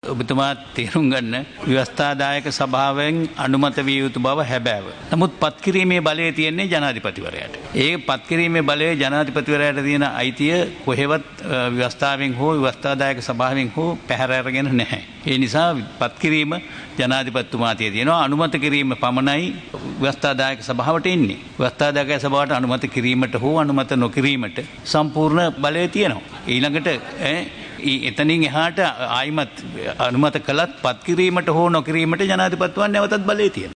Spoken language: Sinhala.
ඔබතුමා තේරුම් ගන්න ව්‍යවස්ථාදායක සභාවෙන් අනුමත විය යුතු බව හැබෑව. නමුත් පත්කිරීමේ බලය තියෙන්නේ ජනාධිපතිවරයාට. ඒ පත්කිරීමේ බලය ජනාධිපතිවරයාට තියෙන අයිතිය කොහෙවත් ව්‍යවස්ථාවෙන් හෝ ව්‍යවස්ථාදායක සභාවෙන් හෝ පැහැර අරගෙන නැහැ. ඒ නිසා පත්කිරීම ජනාධිපතිතුමාට තියෙනවා. අනුමත කිරීම පමණයි ව්‍යවස්ථාදායක සභාවට එන්නේ. ව්‍යවස්ථාදායක සභාවට අනුමත කිරීමට හෝ අනුමත නොකිරීමට සම්පූර්ණ බලය තියෙනවා. ඊළඟට එතනින් එහාට ආයිමත් අනුමත කළත් පත් කිරීමට හෝ නොකිරීමට ජනාධිපතිතුමන් නැවතත් බලය තියෙනවා.